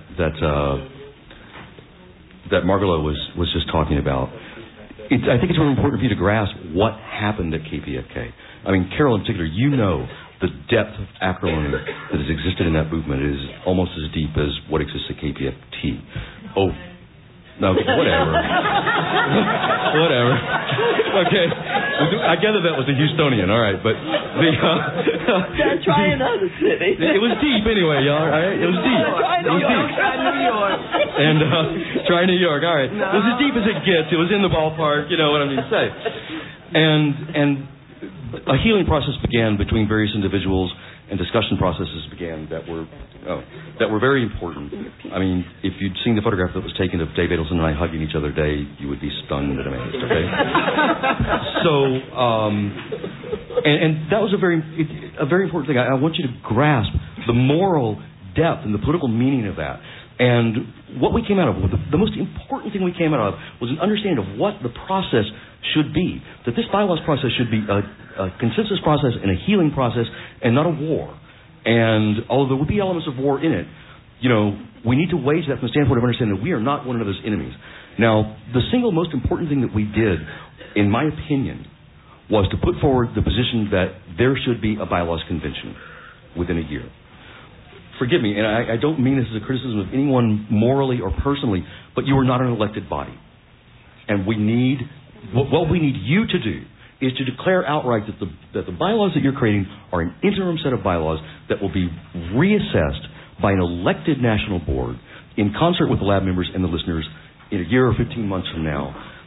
Margalo was just talking about. I think it's really important for you to grasp what happened at KPFK. I mean, Carol in particular, you know the depth of acrimony that has existed in that movement is almost as deep as what exists at KPFT. Oh, no, whatever. Whatever. Okay. I gather that was a Houstonian, all right, but try another city. It was deep anyway, y'all, all right? It was deep. Try New York. Try New York. And try New York, all right. No. It was as deep as it gets. It was in the ballpark, you know what I mean to say. And a healing process began between various individuals, and discussion processes began that were very important. I mean, if you'd seen the photograph that was taken of Dave Adelson and I hugging each other today, you would be stunned and amazed, okay? So, and that was a very important thing. I want you to grasp the moral depth and the political meaning of that. And what we came out of, the most important thing we came out of was an understanding of what the process should be. That this bylaws process should be a consensus process and a healing process and not a war. And although there would be elements of war in it, you know, we need to wage that from the standpoint of understanding that we are not one another's enemies. Now, the single most important thing that we did, in my opinion, was to put forward the position that there should be a bylaws convention within a year. Forgive me, and I don't mean this as a criticism of anyone morally or personally, but you are not an elected body. And we need, what we need you to do is to declare outright that the bylaws that you're creating are an interim set of bylaws that will be reassessed by an elected national board in concert with the lab members and the listeners in a year or 15 months from now.